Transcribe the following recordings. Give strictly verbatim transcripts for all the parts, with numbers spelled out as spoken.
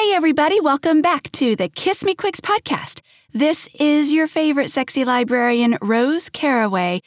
Hey, everybody. Welcome back to the Kiss Me Quicks podcast. This is your favorite sexy librarian, Rose Caraway.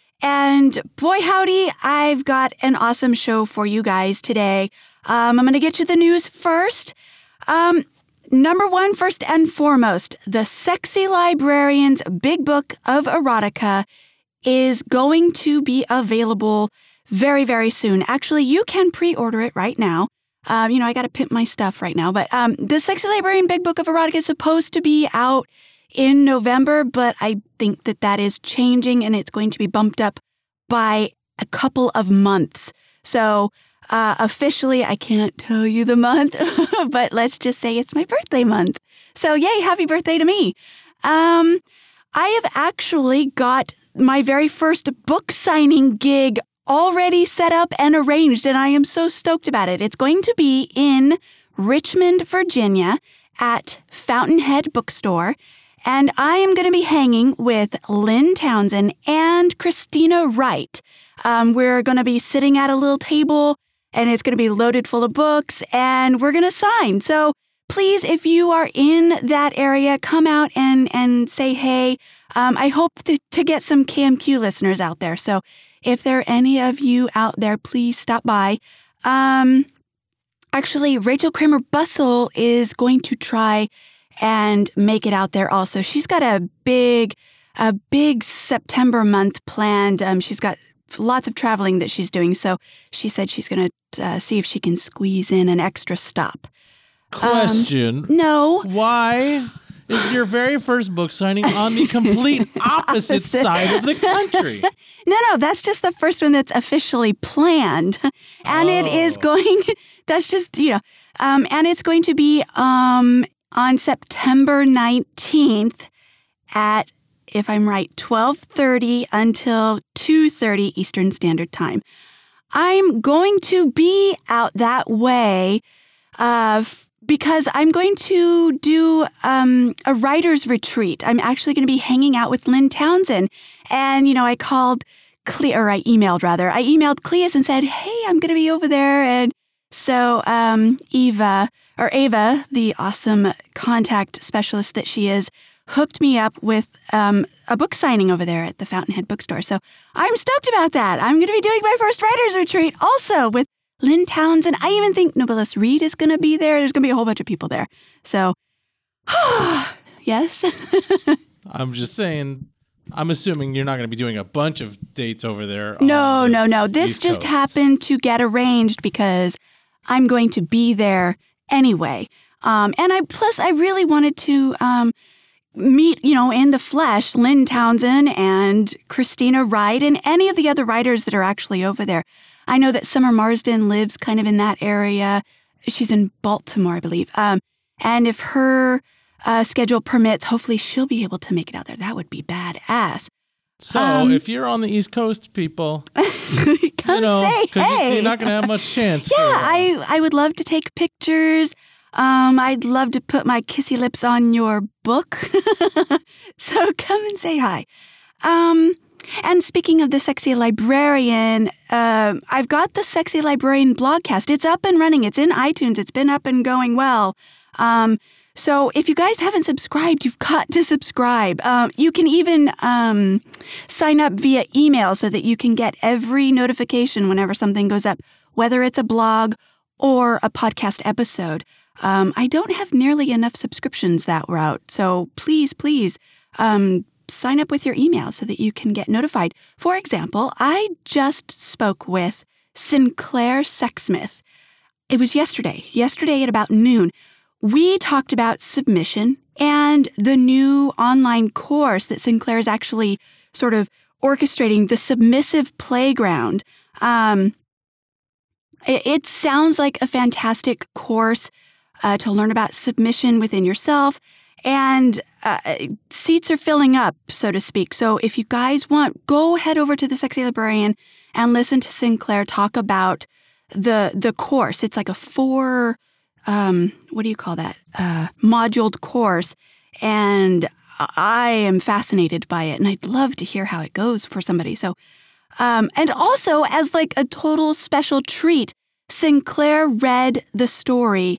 And boy, howdy, I've got an awesome show for you guys today. Um, I'm going to get you the news first. Um, number one, first and foremost, the Sexy Librarian's Big Book of Erotica is going to be available very, very soon. Actually, you can pre-order it right now. Um, you know, I got to pimp my stuff right now. But um, the Sexy Librarian Big Book of Erotica is supposed to be out in November, but I think that that is changing and it's going to be bumped up by a couple of months. So uh, officially, I can't tell you the month, but let's just say it's my birthday month. So yay, happy birthday to me. Um, I have actually got my very first book signing gig already set up and arranged, and I am so stoked about it. It's going to be in Richmond, Virginia at Fountainhead Bookstore, and I am going to be hanging with Lynn Townsend and Christina Wright. Um, we're going to be sitting at a little table, and it's going to be loaded full of books, and we're going to sign. So please, if you are in that area, come out and, and say hey. Um, I hope to, to get some K M Q listeners out there, so if there are any of you out there, please stop by. Um, actually, Rachel Kramer Bustle is going to try and make it out there also. She's got a big, a big September month planned. Um, she's got lots of traveling that she's doing. So she said she's going to uh, see if she can squeeze in an extra stop. Question. Um, no. Why is your very first book signing on the complete opposite, opposite side of the country? No, no, that's just the first one that's officially planned. And oh. it is going, that's just, you know, um, and it's going to be um, on September nineteenth at, if I'm right, twelve thirty until two thirty Eastern Standard Time. I'm going to be out that way uh, because I'm going to do um, a writer's retreat. I'm actually going to be hanging out with Lynn Townsend. And, you know, I called, Cle- or I emailed rather, I emailed Cleus and said, hey, I'm going to be over there. And so um, Eva, or Ava, the awesome contact specialist that she is, hooked me up with um, a book signing over there at the Fountainhead Bookstore. So I'm stoked about that. I'm going to be doing my first writer's retreat also with Lynn Townsend. I even think Nobilis Reed is going to be there. There's going to be a whole bunch of people there. So, yes. I'm just saying, I'm assuming you're not going to be doing a bunch of dates over there. No, no, no. This East just Coast. happened to get arranged because I'm going to be there anyway. Um, and I plus I really wanted to um, meet, you know, in the flesh, Lynn Townsend and Christina Wright and any of the other writers that are actually over there. I know that Summer Marsden lives kind of in that area. She's in Baltimore, I believe. Um, and if her uh, schedule permits, hopefully she'll be able to make it out there. That would be badass. So um, if you're on the East Coast, people, come you know, say hey. You're not going to have much chance. Yeah, for, uh, I, I would love to take pictures. Um, I'd love to put my kissy lips on your book. So come and say hi. Um, and speaking of the Sexy Librarian, uh, I've got the Sexy Librarian blogcast. It's up and running. It's in iTunes. It's been up and going well. Um, so if you guys haven't subscribed, you've got to subscribe. Um, you can even um, sign up via email so that you can get every notification whenever something goes up, whether it's a blog or a podcast episode. Um, I don't have nearly enough subscriptions that route. So please, please, um, sign up with your email so that you can get notified. For example, I just spoke with Sinclair Sexsmith. It was yesterday, yesterday at about noon. We talked about submission and the new online course that Sinclair is actually sort of orchestrating, the Submissive Playground. Um, it, it sounds like a fantastic course uh, to learn about submission within yourself. And uh, seats are filling up, so to speak. So if you guys want, go head over to the Sexy Librarian and listen to Sinclair talk about the the course. It's like a four, um, what do you call that? Uh, moduled course. And I am fascinated by it. And I'd love to hear how it goes for somebody. So, um, and also as like a total special treat, Sinclair read the story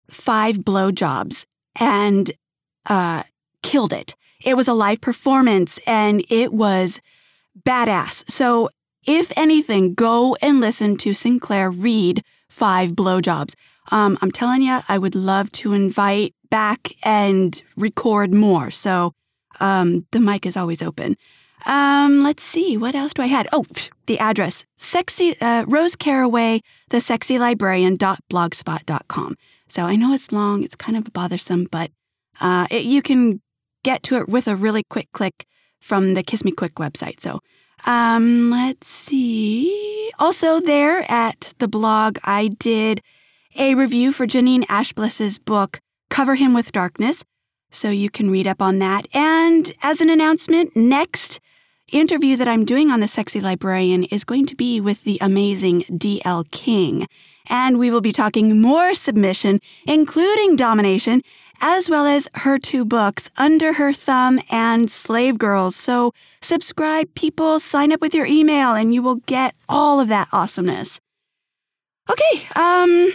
five blowjobs and uh, killed it. It was a live performance, and it was badass. So if anything, go and listen to Sinclair read Five Blowjobs. Um, I'm telling you, I would love to invite back and record more. So um, the mic is always open. Um, let's see, what else do I have? Oh, the address, sexy, uh, Rose Caraway, the sexy librarian dot blogspot dot com. So I know it's long, it's kind of bothersome, but uh, it, you can get to it with a really quick click from the Kiss Me Quick website. So um, let's see. Also there at the blog, I did a review for Janine Ashbliss's book, Cover Him with Darkness. So you can read up on that. And as an announcement, next interview that I'm doing on The Sexy Librarian is going to be with the amazing D L King. And we will be talking more submission, including domination, as well as her two books, Under Her Thumb and Slave Girls. So subscribe, people, sign up with your email, and you will get all of that awesomeness. Okay, um,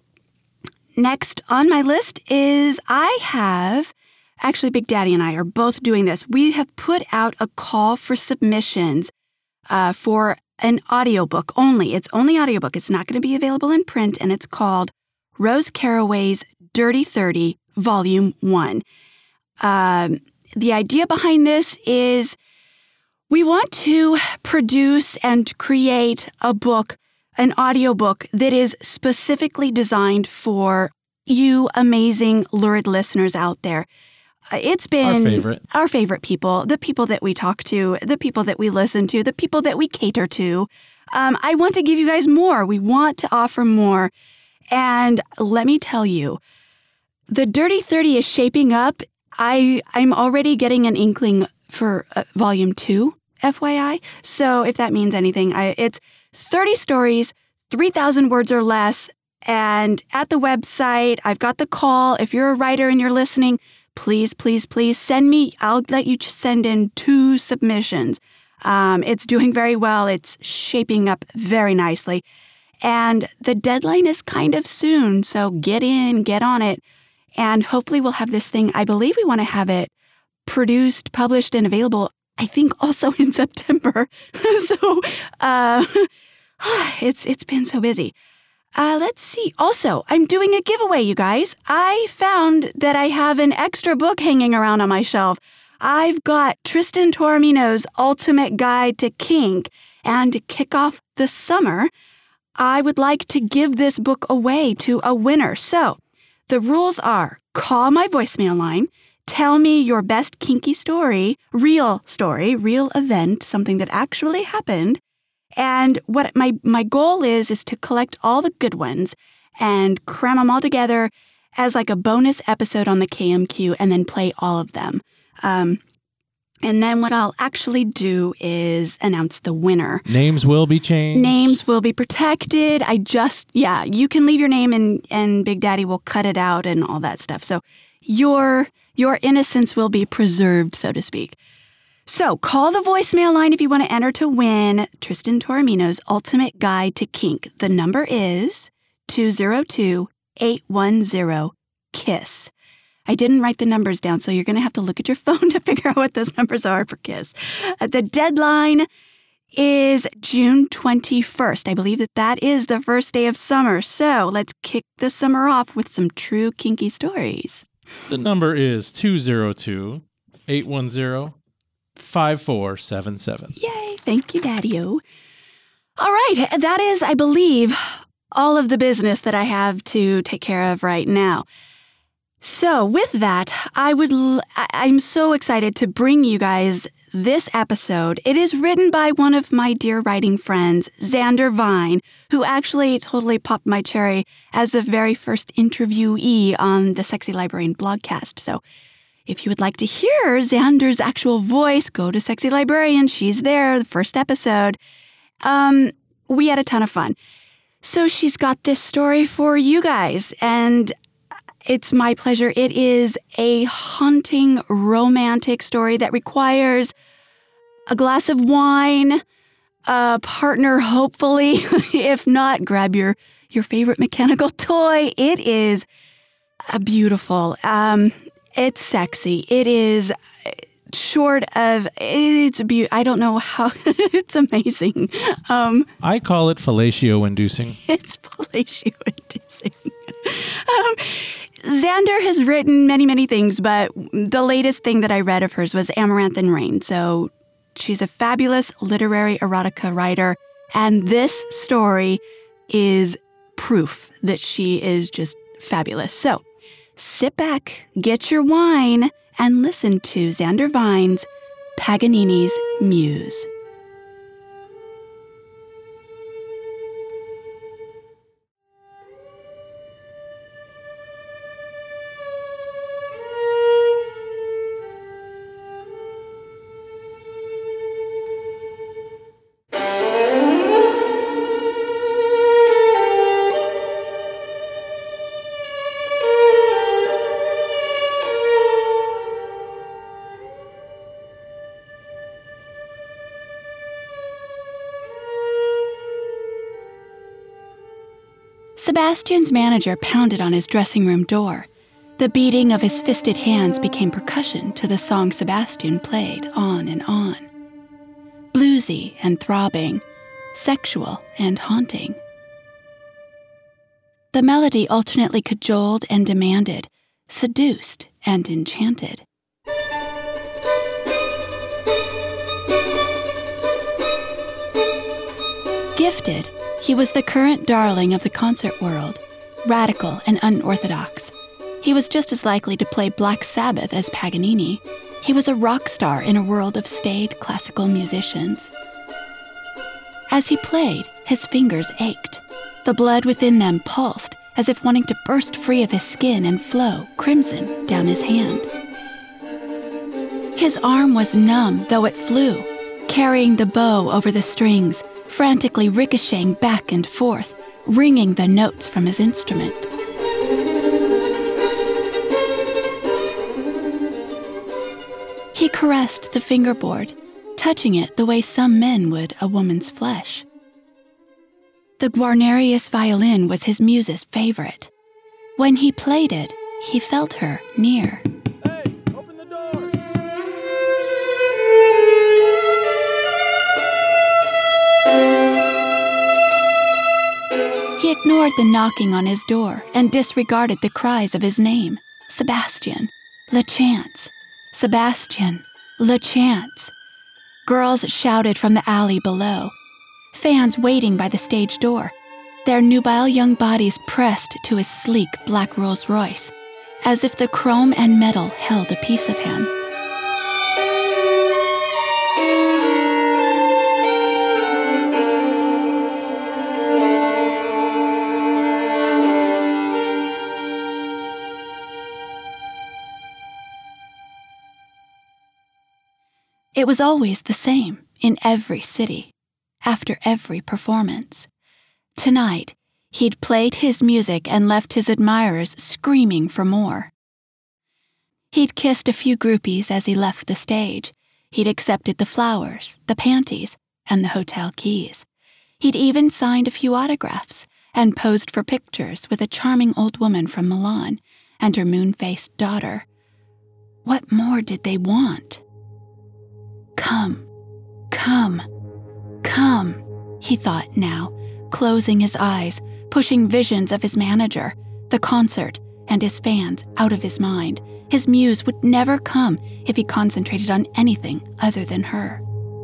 next on my list is I have... Actually, Big Daddy and I are both doing this. We have put out a call for submissions uh, for an audiobook only. It's only audiobook. It's not going to be available in print, and it's called Rose Caraway's Dirty thirty, Volume one. Um, the idea behind this is we want to produce and create a book, an audiobook that is specifically designed for you amazing, lurid listeners out there. It's been our favorite. our favorite people, the people that we talk to, the people that we listen to, the people that we cater to. Um, I want to give you guys more. We want to offer more. And let me tell you, the Dirty thirty is shaping up. I, I'm already getting an inkling for uh, volume two, F Y I. So if that means anything, I, it's thirty stories, three thousand words or less. And at the website, I've got the call. If you're a writer and you're listening, please, please, please send me, I'll let you send in two submissions. Um, it's doing very well. It's shaping up very nicely. And the deadline is kind of soon, so get in, get on it. And hopefully we'll have this thing, I believe we want to have it produced, published, and available, I think also in September. so uh, it's it's been so busy. Uh, let's see. Also, I'm doing a giveaway, you guys. I found that I have an extra book hanging around on my shelf. I've got Tristan Taormino's Ultimate Guide to Kink. And to kick off the summer, I would like to give this book away to a winner. So the rules are call my voicemail line, tell me your best kinky story, real story, real event, something that actually happened. And what my, my goal is, is to collect all the good ones and cram them all together as like a bonus episode on the K M Q and then play all of them. Um, and then what I'll actually do is announce the winner. Names will be changed. Names will be protected. I just, yeah, you can leave your name and, and Big Daddy will cut it out and all that stuff. So your, your innocence will be preserved, so to speak. So call the voicemail line if you want to enter to win Tristan Taormino's Ultimate Guide to Kink. The number is two zero two, eight one zero, KISS. I didn't write the numbers down, so you're going to have to look at your phone to figure out what those numbers are for KISS. Uh, the deadline is June twenty-first. I believe that that is the first day of summer. So let's kick the summer off with some true kinky stories. The number is two zero two, eight one zero, five four seven seven. Yay. Thank you, Daddy-o. All right. That is, I believe, all of the business that I have to take care of right now. So with that, I would, l- I'm so excited to bring you guys this episode. It is written by one of my dear writing friends, Xander Vine, who actually totally popped my cherry as the very first interviewee on the Sexy Librarian blogcast. So if you would like to hear Xander's actual voice, go to Sexy Librarian. She's there, the first episode. Um, we had a ton of fun. So she's got this story for you guys, and it's my pleasure. It is a haunting, romantic story that requires a glass of wine, a partner, hopefully. If not, grab your, your favorite mechanical toy. It is Uh, beautiful. Um, it's sexy. It is short of, it's be- I don't know how, it's amazing. Um, I call it fellatio-inducing. It's fellatio-inducing. um, Xander has written many, many things, but the latest thing that I read of hers was Amaranth and Rain. So she's a fabulous literary erotica writer, and this story is proof that she is just fabulous. So sit back, get your wine, and listen to Xander Vine's Paganini's Muse. Sebastian's manager pounded on his dressing room door. The beating of his fisted hands became percussion to the song Sebastian played on and on. Bluesy and throbbing, sexual and haunting. The melody alternately cajoled and demanded, seduced and enchanted. Gifted, he was the current darling of the concert world, radical and unorthodox. He was just as likely to play Black Sabbath as Paganini. He was a rock star in a world of staid classical musicians. As he played, his fingers ached. The blood within them pulsed, as if wanting to burst free of his skin and flow, crimson, down his hand. His arm was numb, though it flew, carrying the bow over the strings, frantically ricocheting back and forth, ringing the notes from his instrument. He caressed the fingerboard, touching it the way some men would a woman's flesh. The Guarnerius violin was his muse's favorite. When he played it, he felt her near. Hey, open the door! He ignored the knocking on his door and disregarded the cries of his name. Sebastian, LeChance, Sebastian, LeChance. Girls shouted from the alley below. Fans waiting by the stage door, their nubile young bodies pressed to his sleek black Rolls Royce, as if the chrome and metal held a piece of him. It was always the same in every city, after every performance. Tonight, he'd played his music and left his admirers screaming for more. He'd kissed a few groupies as he left the stage. He'd accepted the flowers, the panties, and the hotel keys. He'd even signed a few autographs and posed for pictures with a charming old woman from Milan and her moon-faced daughter. What more did they want? Come, come, come, he thought now, closing his eyes, pushing visions of his manager, the concert, and his fans out of his mind. His muse would never come if he concentrated on anything other than her.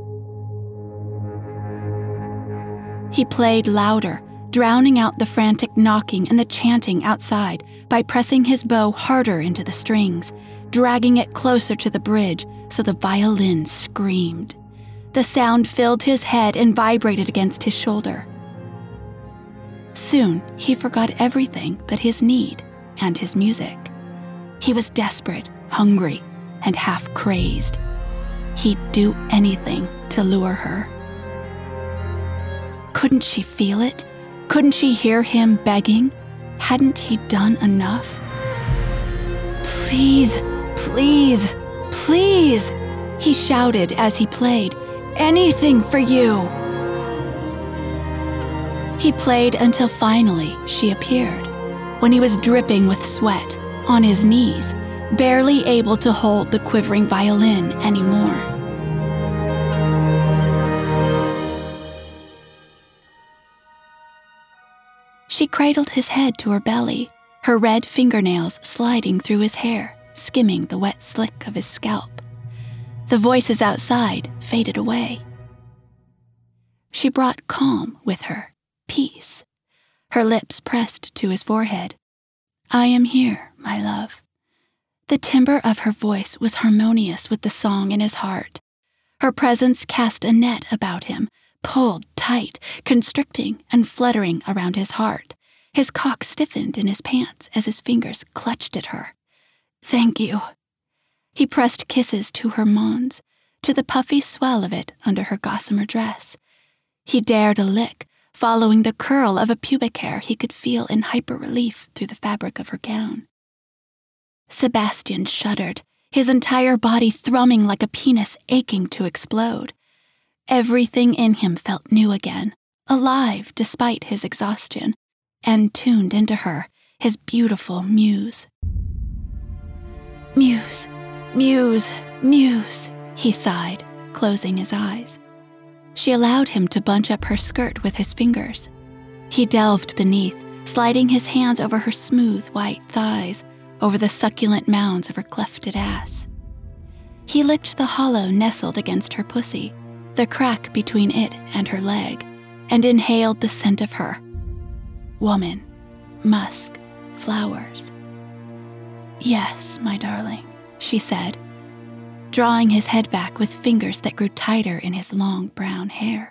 He played louder, drowning out the frantic knocking and the chanting outside by pressing his bow harder into the strings, dragging it closer to the bridge so the violin screamed. The sound filled his head and vibrated against his shoulder. Soon, he forgot everything but his need and his music. He was desperate, hungry, and half crazed. He'd do anything to lure her. Couldn't she feel it? Couldn't she hear him begging? Hadn't he done enough? Please, please, please, he shouted as he played. Anything for you. He played until finally she appeared. When he was dripping with sweat, on his knees, barely able to hold the quivering violin anymore. She cradled his head to her belly, her red fingernails sliding through his hair, skimming the wet slick of his scalp. The voices outside faded away. She brought calm with her, peace. Her lips pressed to his forehead. "I am here, my love." The timbre of her voice was harmonious with the song in his heart. Her presence cast a net about him, pulled tight, constricting and fluttering around his heart. His cock stiffened in his pants as his fingers clutched at her. "Thank you." He pressed kisses to her mons, to the puffy swell of it under her gossamer dress. He dared a lick, following the curl of a pubic hair he could feel in hyper-relief through the fabric of her gown. Sebastian shuddered, his entire body thrumming like a penis aching to explode. Everything in him felt new again, alive despite his exhaustion, and tuned into her, his beautiful muse. "Muse, muse, muse," he sighed, closing his eyes. She allowed him to bunch up her skirt with his fingers. He delved beneath, sliding his hands over her smooth white thighs, over the succulent mounds of her clefted ass. He licked the hollow nestled against her pussy, the crack between it and her leg, and inhaled the scent of her. Woman, musk, flowers. "Yes, my darling," she said, drawing his head back with fingers that grew tighter in his long brown hair.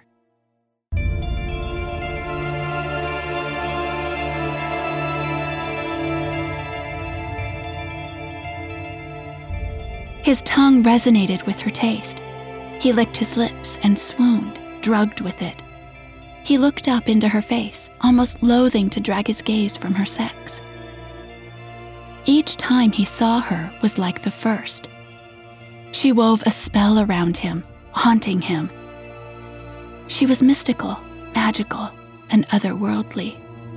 His tongue resonated with her taste. He licked his lips and swooned, drugged with it. He looked up into her face, almost loathing to drag his gaze from her sex. Each time he saw her was like the first. She wove a spell around him, haunting him. She was mystical, magical, and otherworldly.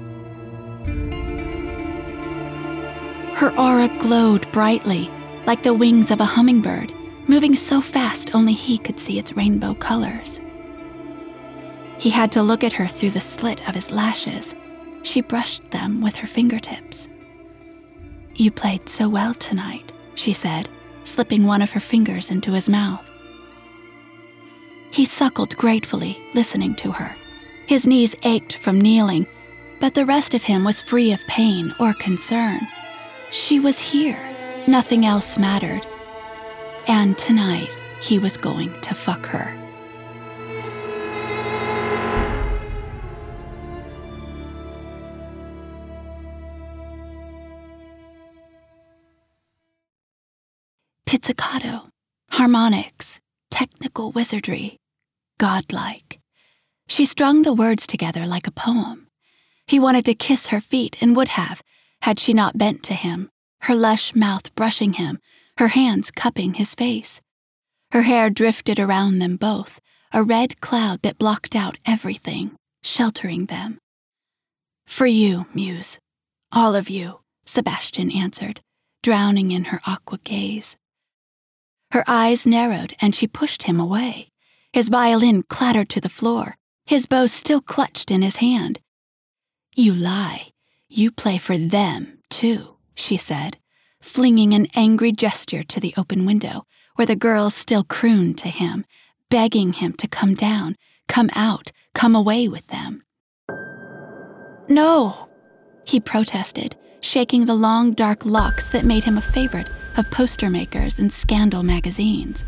Her aura glowed brightly, like the wings of a hummingbird, moving so fast only he could see its rainbow colors. He had to look at her through the slit of his lashes. She brushed them with her fingertips. "You played so well tonight," she said, slipping one of her fingers into his mouth. He suckled gratefully, listening to her. His knees ached from kneeling, but the rest of him was free of pain or concern. She was here. Nothing else mattered. And tonight, he was going to fuck her. Pizzicato, harmonics, technical wizardry, godlike. She strung the words together like a poem. He wanted to kiss her feet and would have, had she not bent to him, her lush mouth brushing him, her hands cupping his face. Her hair drifted around them both, a red cloud that blocked out everything, sheltering them. "For you, Muse. All of you," Sebastian answered, drowning in her aqua gaze. Her eyes narrowed and she pushed him away. His violin clattered to the floor, his bow still clutched in his hand. "You lie. You play for them, too," she said, flinging an angry gesture to the open window, where the girls still crooned to him, begging him to come down, come out, come away with them. "No," he protested, shaking the long dark locks that made him a favorite of poster makers and scandal magazines.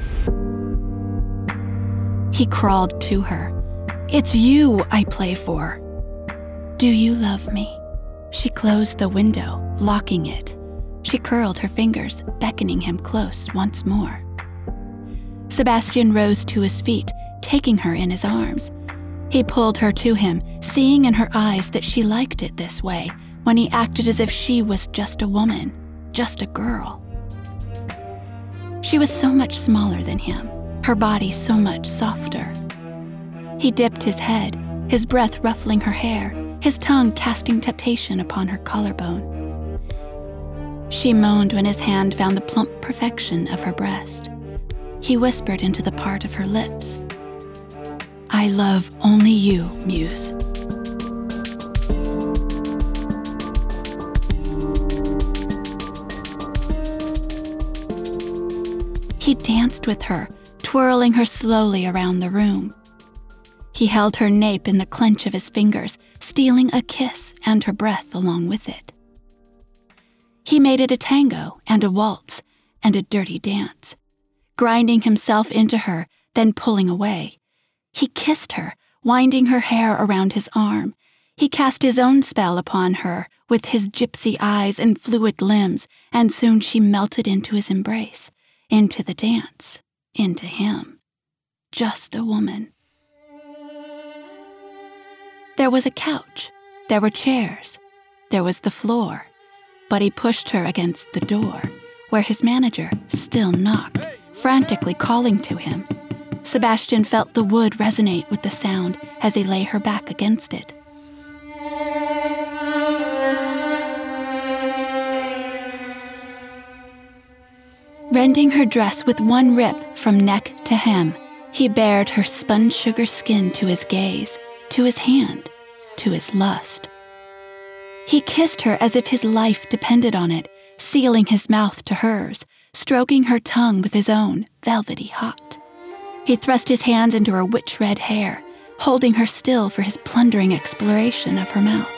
He crawled to her. "It's you I play for." "Do you love me?" She closed the window, locking it. She curled her fingers, beckoning him close once more. Sebastian rose to his feet, taking her in his arms. He pulled her to him, seeing in her eyes that she liked it this way, when he acted as if she was just a woman, just a girl. She was so much smaller than him, her body so much softer. He dipped his head, his breath ruffling her hair, his tongue casting temptation upon her collarbone. She moaned when his hand found the plump perfection of her breast. He whispered into the part of her lips, "I love only you, Muse." He danced with her, twirling her slowly around the room. He held her nape in the clench of his fingers, stealing a kiss and her breath along with it. He made it a tango and a waltz and a dirty dance, grinding himself into her, then pulling away. He kissed her, winding her hair around his arm. He cast his own spell upon her with his gypsy eyes and fluid limbs, and soon she melted into his embrace, into the dance, into him. Just a woman. There was a couch. There were chairs. There was the floor. But he pushed her against the door, where his manager still knocked, frantically calling to him. Sebastian felt the wood resonate with the sound as he lay her back against it. Rending her dress with one rip from neck to hem, he bared her spun sugar skin to his gaze, to his hand, to his lust. He kissed her as if his life depended on it, sealing his mouth to hers, stroking her tongue with his own, velvety hot. He thrust his hands into her witch-red hair, holding her still for his plundering exploration of her mouth.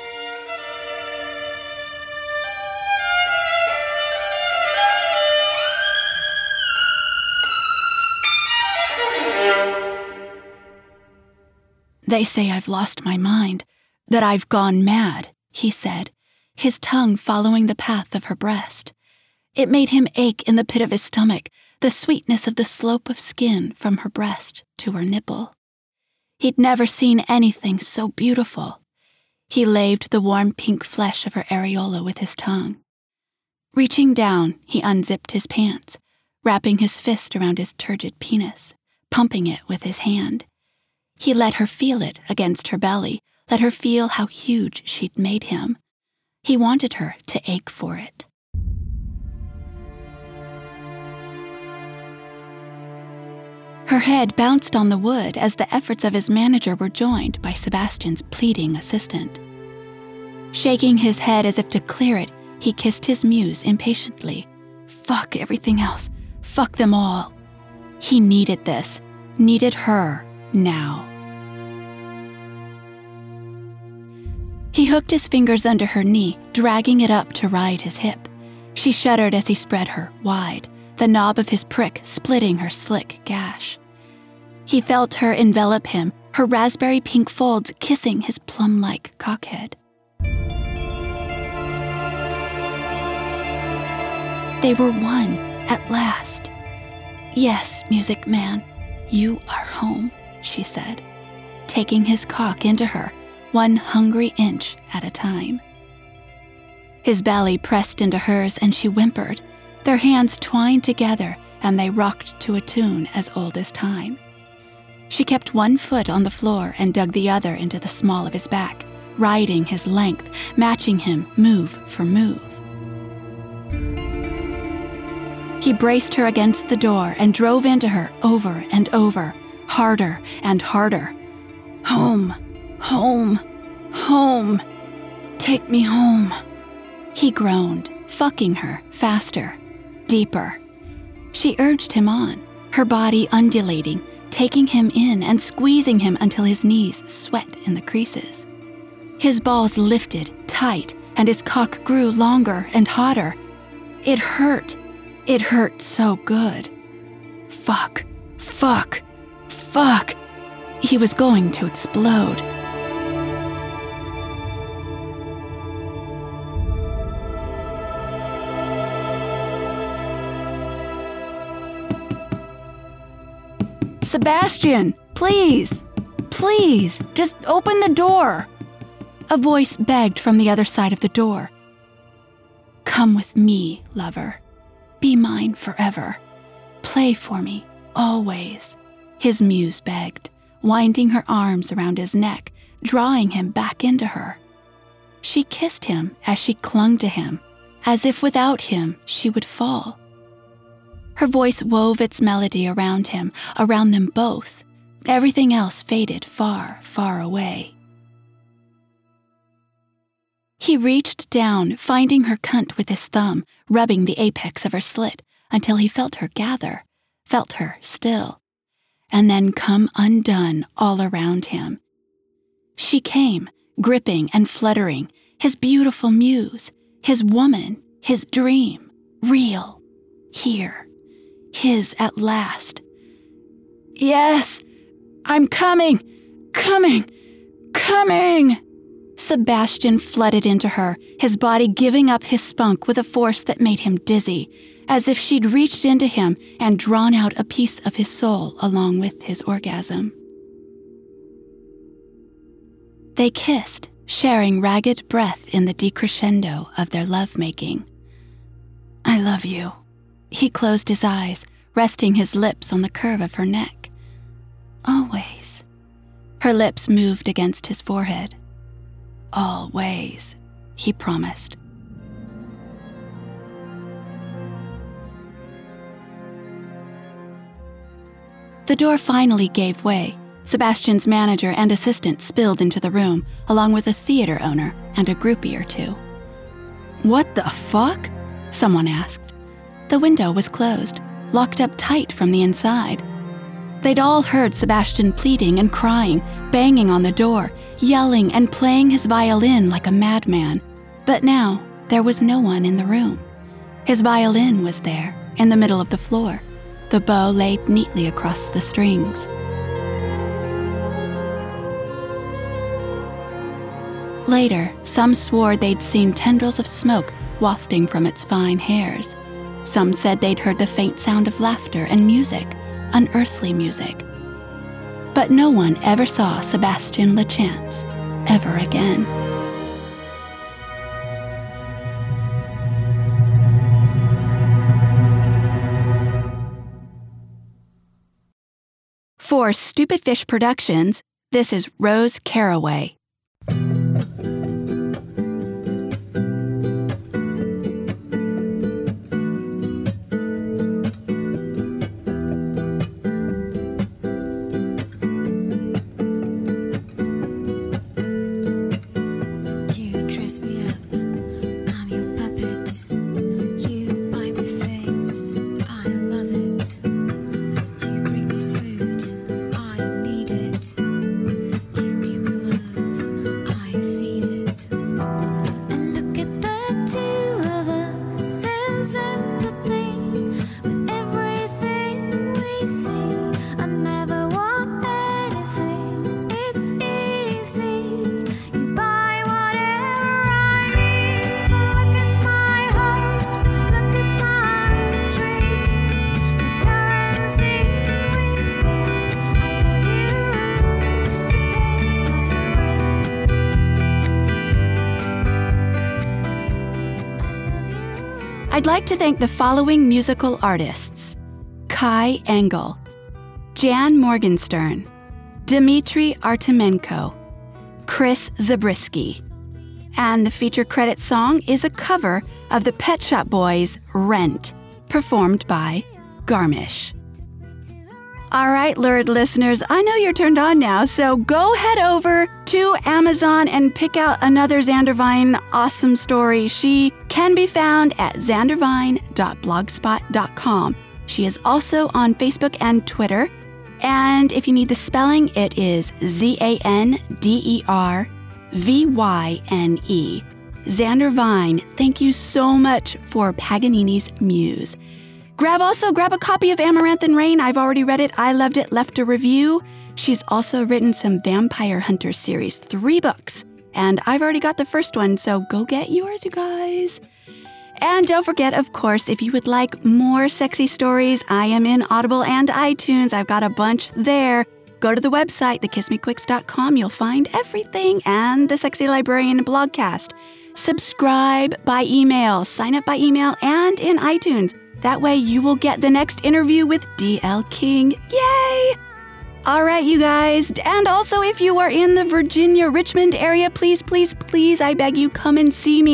"They say I've lost my mind, that I've gone mad," he said, his tongue following the path of her breast. It made him ache in the pit of his stomach, the sweetness of the slope of skin from her breast to her nipple. He'd never seen anything so beautiful. He laved the warm pink flesh of her areola with his tongue. Reaching down, he unzipped his pants, wrapping his fist around his turgid penis, pumping it with his hand. He let her feel it against her belly, let her feel how huge she'd made him. He wanted her to ache for it. Her head bounced on the wood as the efforts of his manager were joined by Sebastian's pleading assistant. Shaking his head as if to clear it, he kissed his muse impatiently. Fuck everything else. Fuck them all. He needed this. Needed her. Now. He hooked his fingers under her knee, dragging it up to ride his hip. She shuddered as he spread her wide, the knob of his prick splitting her slick gash. He felt her envelop him, her raspberry pink folds kissing his plum-like cockhead. They were one, at last. "Yes, Music Man, you are home," she said, taking his cock into her, one hungry inch at a time. His belly pressed into hers and she whimpered. Their hands twined together and they rocked to a tune as old as time. She kept one foot on the floor and dug the other into the small of his back, riding his length, matching him move for move. He braced her against the door and drove into her over and over, harder and harder. "Home, home, home, take me home." He groaned, fucking her faster, deeper. She urged him on, her body undulating, taking him in and squeezing him until his knees sweat in the creases. His balls lifted, tight, and his cock grew longer and hotter. It hurt. It hurt so good. Fuck, fuck, fuck. He was going to explode. "Sebastian, please, please, just open the door." A voice begged from the other side of the door. "Come with me, lover. Be mine forever. Play for me, always," his muse begged, winding her arms around his neck, drawing him back into her. She kissed him as she clung to him, as if without him she would fall. Her voice wove its melody around him, around them both. Everything else faded far, far away. He reached down, finding her cunt with his thumb, rubbing the apex of her slit until he felt her gather, felt her still, and then come undone all around him. She came, gripping and fluttering, his beautiful muse, his woman, his dream, real, here, his at last. Yes, I'm coming, coming, coming! Sebastian flooded into her, his body giving up his spunk with a force that made him dizzy, as if she'd reached into him and drawn out a piece of his soul along with his orgasm. They kissed, sharing ragged breath in the decrescendo of their lovemaking. I love you. He closed his eyes, resting his lips on the curve of her neck. Always. Her lips moved against his forehead. Always, he promised. The door finally gave way. Sebastian's manager and assistant spilled into the room, along with a theater owner and a groupie or two. What the fuck? Someone asked. The window was closed, locked up tight from the inside. They'd all heard Sebastian pleading and crying, banging on the door, yelling and playing his violin like a madman. But now, there was no one in the room. His violin was there, in the middle of the floor, the bow laid neatly across the strings. Later, some swore they'd seen tendrils of smoke wafting from its fine hairs. Some said they'd heard the faint sound of laughter and music, unearthly music. But no one ever saw Sebastian LeChance ever again. For Stupid Fish Productions, this is Rose Caraway. I'd like to thank the following musical artists: Kai Engel, Jan Morgenstern, Dmitry Artemenko, Chris Zabriskie. And the feature credit song is a cover of the Pet Shop Boys' Rent, performed by Garmish. All right, lurid listeners, I know you're turned on now, so go head over to Amazon and pick out another Xander Vine awesome story. She can be found at xandervine dot blogspot dot com. She is also on Facebook and Twitter. And if you need the spelling, it is Z A N D E R V Y N E. Xander Vine, thank you so much for Paganini's Muse. Grab also grab a copy of Amaranth and Rain. I've already read it. I loved it. Left a review. She's also written some Vampire Hunter series, three books. And I've already got the first one, so go get yours, you guys. And don't forget, of course, if you would like more sexy stories, I am in Audible and iTunes. I've got a bunch there. Go to the website, the kiss me quicks dot com. You'll find everything and the Sexy Librarian blogcast. Subscribe by email, sign up by email, and in iTunes. That way you will get the next interview with D L King. Yay! All right, you guys. And also, if you are in the Virginia, Richmond area, please, please, please, I beg you, come and see me for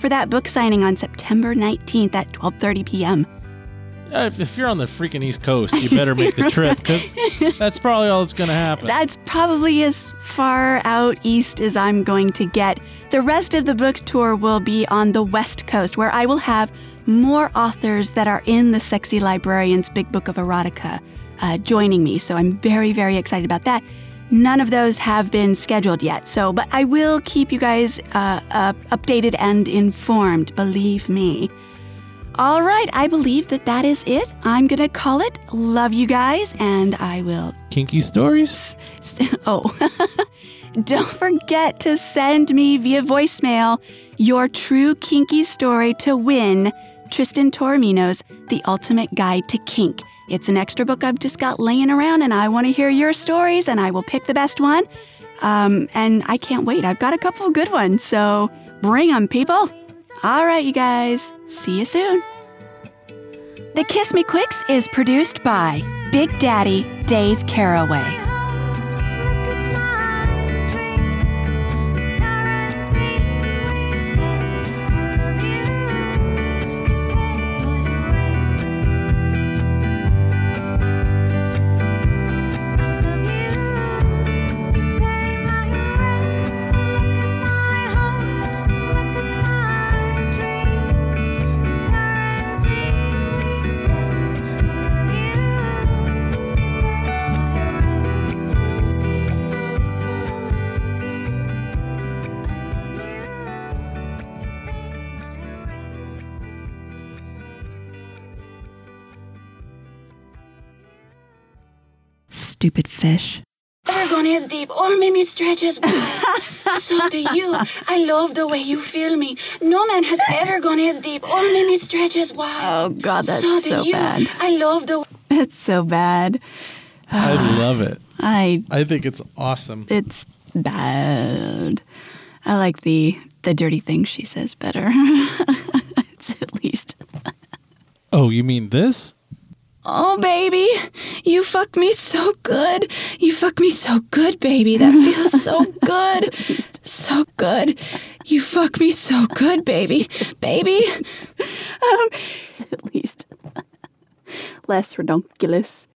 for that book signing on September nineteenth at twelve thirty p.m. Uh, if, if you're on the freaking East Coast, you better make the trip, because that's probably all that's going to happen. That's probably as far out east as I'm going to get. The rest of the book tour will be on the West Coast, where I will have more authors that are in the Sexy Librarian's Big Book of Erotica uh, joining me. So I'm very, very excited about that. None of those have been scheduled yet, so but I will keep you guys uh, uh, updated and informed, believe me. All right, I believe that that is it. I'm going to call it. Love you guys, and I will... Kinky stories? S- s- oh. Don't forget to send me via voicemail your true kinky story to win Tristan Taormino's The Ultimate Guide to Kink. It's an extra book I've just got laying around, and I want to hear your stories, and I will pick the best one. Um, and I can't wait. I've got a couple of good ones, so bring them, people. All right, you guys. See you soon. The Kiss Me Quicks is produced by Big Daddy Dave Caraway. Stupid fish. Ever gone as deep or made me stretch as wide? So do you. I love the way you feel me. No man has ever gone as deep or made me stretch as wide. Oh, God, that's so, so, do you. bad. I love the... That's so bad. I love it. I. I think it's awesome. It's bad. I like the the dirty things she says better. It's at least. Oh, you mean this? Oh, baby, you fuck me so good. You fuck me so good, baby. That feels so good. So good. You fuck me so good, baby. Baby. Um, it's at least less redonkulous.